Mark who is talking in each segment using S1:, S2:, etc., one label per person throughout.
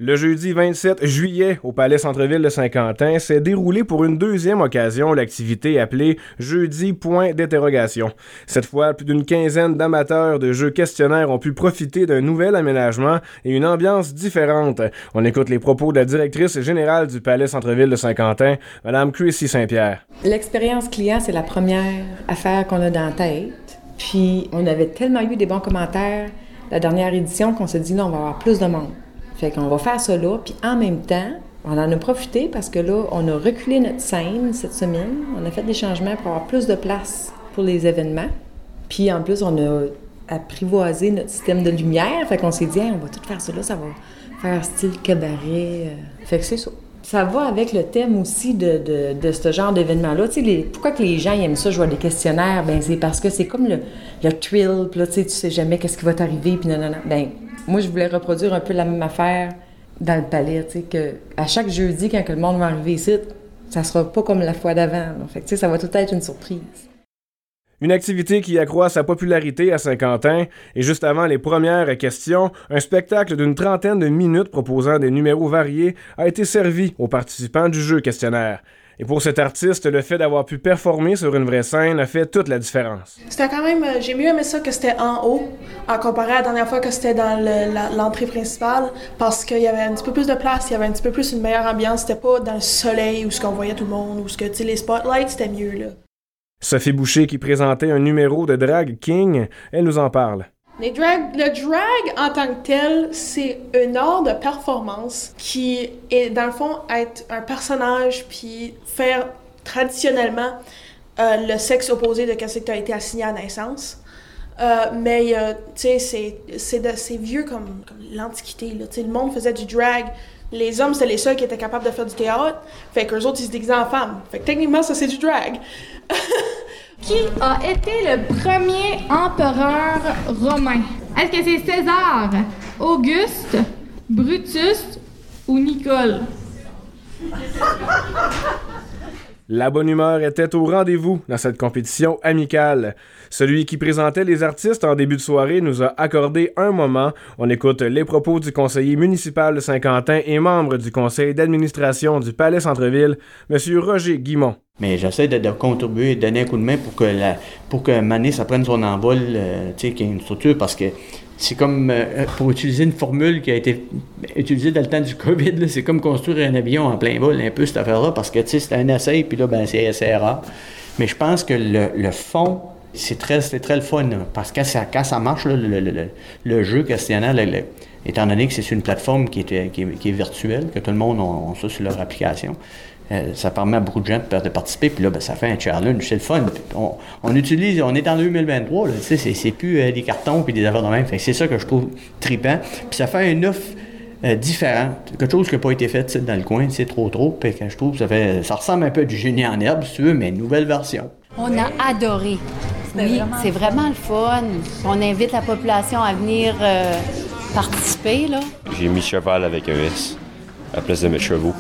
S1: Le jeudi 27 juillet, au Palais Centre-Ville de Saint-Quentin, s'est déroulé pour une deuxième occasion l'activité appelée Jeudi point d'interrogation. Cette fois, plus d'une quinzaine d'amateurs de jeux questionnaires ont pu profiter d'un nouvel aménagement et une ambiance différente. On écoute les propos de la directrice générale du Palais Centre-Ville de Saint-Quentin, Mme Chrissy Saint-Pierre.
S2: L'expérience client, c'est la première affaire qu'on a dans la tête. Puis, on avait tellement eu des bons commentaires la dernière édition qu'on s'est dit, là, on va avoir plus de monde. Fait qu'on va faire ça là, puis en même temps, on en a profité parce que là, on a reculé notre scène cette semaine. On a fait des changements pour avoir plus de place pour les événements. Puis en plus, on a apprivoisé notre système de lumière. Fait qu'on s'est dit, hey, on va tout faire ça là, ça va faire style cabaret. Fait que c'est ça. Ça va avec le thème aussi de ce genre d'événement-là. Tu sais, pourquoi que les gens aiment ça, jouer à des questionnaires? Ben c'est parce que c'est comme le thrill, puis là, tu sais jamais qu'est-ce qui va t'arriver, puis non. Ben moi, je voulais reproduire un peu la même affaire dans le palais, tu sais, qu'à chaque jeudi, quand le monde va arriver ici, ça sera pas comme la fois d'avant. Là. Fait que, tu sais, ça va tout être une surprise.
S1: Une activité qui accroît sa popularité à Saint-Quentin. Et juste avant les premières questions, un spectacle d'une trentaine de minutes proposant des numéros variés a été servi aux participants du jeu questionnaire. Et pour cet artiste, le fait d'avoir pu performer sur une vraie scène a fait toute la différence.
S3: C'était quand même... J'ai mieux aimé ça que c'était en haut, en comparé à la dernière fois que c'était dans l'entrée principale, parce qu'il y avait un petit peu plus de place, il y avait un petit peu plus une meilleure ambiance. C'était pas dans le soleil où ce qu'on voyait tout le monde, où ce que, tu sais, les spotlights, c'était mieux, là.
S1: Sophie Boucher, qui présentait un numéro de Drag King, elle nous en parle.
S3: Le drag en tant que tel, c'est un art de performance qui est, dans le fond, être un personnage puis faire traditionnellement le sexe opposé de ce que tu as été assigné à naissance. Mais, tu sais, c'est vieux comme l'Antiquité. Là. Le monde faisait du drag. Les hommes, c'était les seuls qui étaient capables de faire du théâtre. Fait qu'eux autres, ils se déguisaient en femmes. Fait que techniquement, ça, c'est du drag.
S4: Qui a été le premier empereur romain? Est-ce que c'est César, Auguste, Brutus ou Nicole?
S1: La bonne humeur était au rendez-vous dans cette compétition amicale. Celui qui présentait les artistes en début de soirée nous a accordé un moment. On écoute les propos du conseiller municipal de Saint-Quentin et membre du conseil d'administration du Palais Centre-Ville, M. Roger Guimont.
S5: Mais j'essaie de contribuer et de donner un coup de main pour que Mané, ça prenne son envol, tu sais, qu'il y ait une structure, parce que c'est comme, pour utiliser une formule qui a été utilisée dans le temps du COVID, là, c'est comme construire un avion en plein vol, un peu cette affaire-là, parce que, tu sais, c'est un essai, puis là, ben c'est rare. Mais je pense que le fond, c'est très le fun, là, parce que quand ça marche, là, le jeu questionnaire, étant donné que c'est une plateforme qui est virtuelle, que tout le monde a ça sur leur application, ça permet à beaucoup de gens de participer, puis là, ben, ça fait un challenge, c'est le fun. On est en 2023, là, tu sais, c'est plus des cartons puis des affaires de même. Fait que c'est ça que je trouve trippant. Puis ça fait une offre différente, quelque chose qui n'a pas été fait dans le coin, c'est trop. Puis que je trouve ça ressemble un peu à du génie en herbe, si tu veux, mais une nouvelle version.
S6: On a adoré. Oui, c'est vraiment le fun. On invite la population à venir participer, là.
S7: J'ai mis cheval avec un S à la place de mettre chevaux.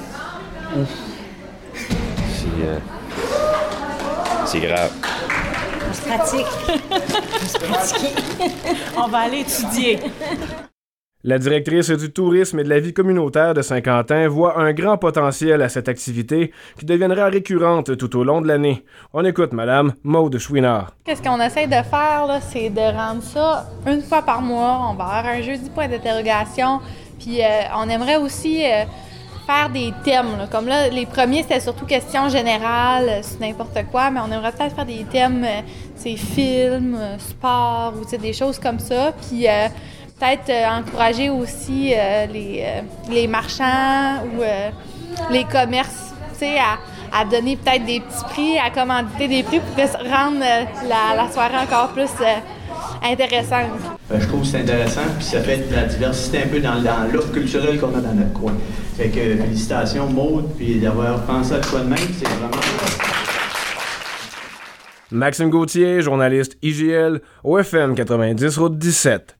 S7: C'est grave.
S6: On se pratique. On se pratique.
S8: On va aller étudier.
S1: La directrice du tourisme et de la vie communautaire de Saint-Quentin voit un grand potentiel à cette activité qui deviendra récurrente tout au long de l'année. On écoute Mme Maude Chouinard.
S4: Qu'est-ce qu'on essaie de faire, là, c'est de rendre ça une fois par mois. On va avoir un jeudi point d'interrogation. Puis on aimerait aussi faire des thèmes. Là. Comme là, les premiers, c'était surtout questions générales, sur n'importe quoi, mais on aimerait peut-être faire des thèmes, films, sport, ou des choses comme ça. Puis peut-être encourager aussi les marchands ou les commerces, à donner peut-être des petits prix, à commanditer des prix pour rendre la soirée encore plus intéressante.
S5: Je trouve que c'est intéressant, puis ça fait de la diversité un peu dans l'offre culturelle qu'on a dans notre coin. Fait que félicitations Maude, puis d'avoir pensé à quoi de même, c'est vraiment...
S1: Maxime Gauthier, journaliste IGL, au FM 90 Route 17.